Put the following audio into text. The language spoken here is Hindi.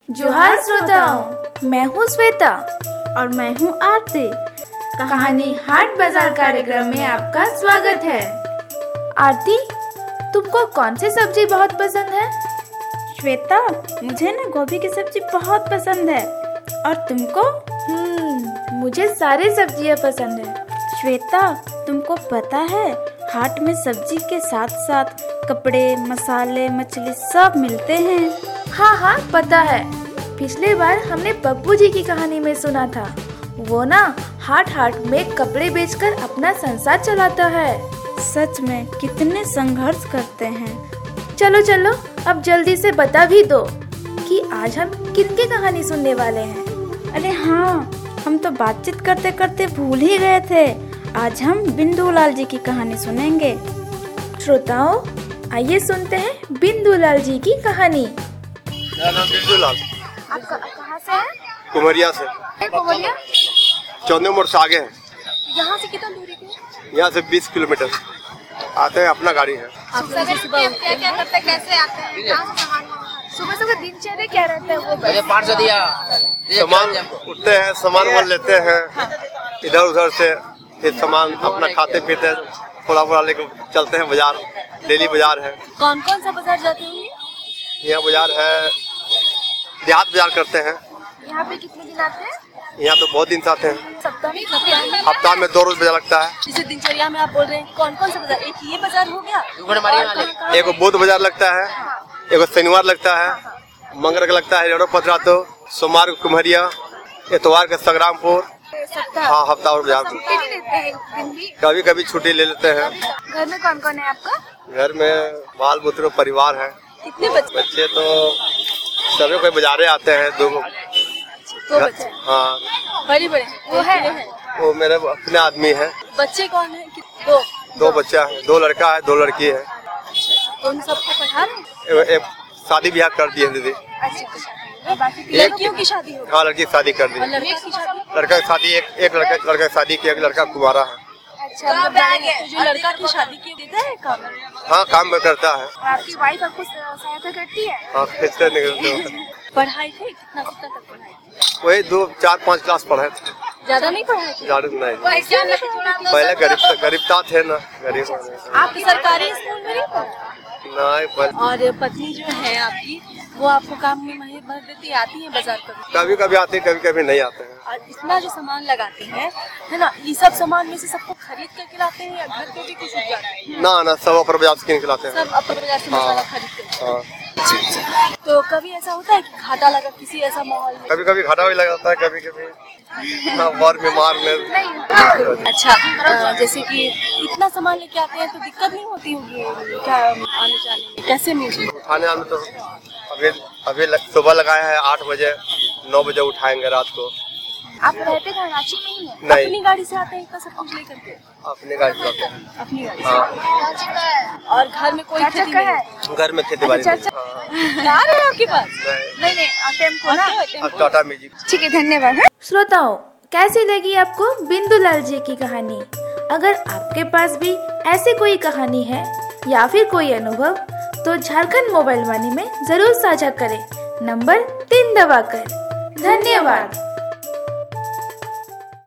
जोहार श्रोताओं, मैं हूँ श्वेता और मैं हूँ आरती। कहानी हाट बाजार कार्यक्रम में आपका स्वागत है। आरती, तुमको कौन सी सब्जी बहुत पसंद है? श्वेता, मुझे ना गोभी की सब्जी बहुत पसंद है। और तुमको? मुझे सारी सब्जियाँ पसंद है। श्वेता, तुमको पता है हाट में सब्जी के साथ साथ कपड़े, मसाले, मछली सब मिलते हैं। हाँ, पता है। पिछले बार हमने पप्पू जी की कहानी में सुना था। वो ना हाट में कपड़े बेचकर अपना संसार चलाता है। सच में कितने संघर्ष करते हैं। चलो अब जल्दी से बता भी दो कि आज हम किनकी कहानी सुनने वाले हैं। अरे हाँ, हम तो बातचीत करते करते भूल ही गए थे। आज हम बिंदुलाल जी की कहानी सुनेंगे। श्रोताओं, आइए सुनते हैं बिंदुलाल जी की कहानी। मेरा नाम बिंदुलाल। आप कहाँ से हैं? कुमरिया से। कुमरिया? 14 मोड़ से आगे है। यहाँ से कितना दूरी पे? यहाँ से 20 किलोमीटर। आते हैं, अपना गाड़ी है। आप सुबह क्या करते हैं, कैसे आते हैं? सुबह दिनचर्या क्या रहता है? वो 500 दिया। सामान उठते हैं, सामान वाल लेते हैं इधर उधर से, फिर सामान अपना खाते पीते थोड़ा लेकर चलते हैं बाजार। डेली बाजार है। कौन सा बाजार जाते हैं? यहाँ बाजार है, देहात बाजार करते हैं। यहाँ पे कितने दिन आते हैं? यहाँ तो बहुत दिन से आते हैं। सप्ताह में? हफ्ता में 2 रोज बाजार लगता है। जैसे दिनचर्या में आप बोल रहे हैं, कौन सा बाजार? एक ये बाजार हो गया, एक बुध बाजार लगता है, एक शनिवार लगता है, मंगल का लगता है रेड़ो पथरा, तो सोमवार को कुम्हरिया, इतवार का संग्रामपुर। हाँ, हफ्ता और बाजार। कभी कभी छुट्टी ले लेते हैं। घर में कौन है आपका? घर में बाल बुतरो परिवार है। कितने बच्चे? तो सभी कोई बाजारे आते हैं। 2 बच्चे? हाँ, बड़े वो है? वो मेरे अपने आदमी है। बच्चे कौन है? 2 बच्चा है, 2 लड़का है, 2 लड़की है। उन सबको पढ़ा रहे? एक शादी ब्याह कर दी है दीदी। अच्छा, बाकी लड़कियों की शादी हो? हाँ, लड़की की शादी कर दी। लड़का की शादी? लड़का की शादी एक लड़का की शादी की, एक लड़का कुंवारा है। अच्छा, तो जो लड़का की शादी की देता है काम? हाँ, काम में करता है। आपकी वाइफ आपको सहायता करती है? हाँ, खींचते निकलते हैं। पढ़ाई थे कितना तक पढ़ाई? वही 2, 4, 5 क्लास पढ़े थे। ज्यादा नहीं पढ़ाई थे? ज्यादा नहीं। पहले गरीबता थे ना, गरीब। आप सरकारी स्कूल में नहीं पढ़े? नहीं। और पत्नी जो है आपकी, वो आपको काम में मदद देती, आती है बाजार कभी कभी आते, कभी कभी नहीं आते हैं। और इतना जो सामान लगाते हैं, है ना, ये सब सामान में से सबको खरीद कर लाते हैं या घर पे भी कुछ उग जाता है? ना, सब अपर बाजार से खिलाते हैं। सब अपर बाजार से मसाला खरीद कर। हाँ। तो कभी ऐसा होता है कि घाटा लगा किसी ऐसा माहौल में? कभी कभी घाटा भी लगाता है, कभी कभी और बीमार में। अच्छा, जैसे कि इतना सामान लेके आते हैं तो दिक्कत नहीं होती होगी क्या आने जाने में? कैसे मिलती? उठाने आने तो अभी सुबह लगाए हैं 8 बजे, 9 बजे उठाएंगे रात को। आप रहते कराची में ही हैं? नहीं। अपनी गाड़ी से आते हैं इतना सब कुछ लेकर के? अपने गाड़ी से आते हैं। अपनी गाड़ी हाँ। और घर में कोई खेती नहीं है? घर में खेती बाड़ी नहीं। कार है आपके पास? नहीं, टेम्पो ना? अब टाटा मैजिक। ठीक है, धन्यवाद। श्रोताओं, कैसी लगी आपको बिंदुलाल जी की कहानी? अगर आपके पास भी ऐसी कोई कहानी है या फिर कोई अनुभव, तो झारखंड मोबाइल वाणी में जरूर साझा करें, नंबर 3 दबाकर। धन्यवाद।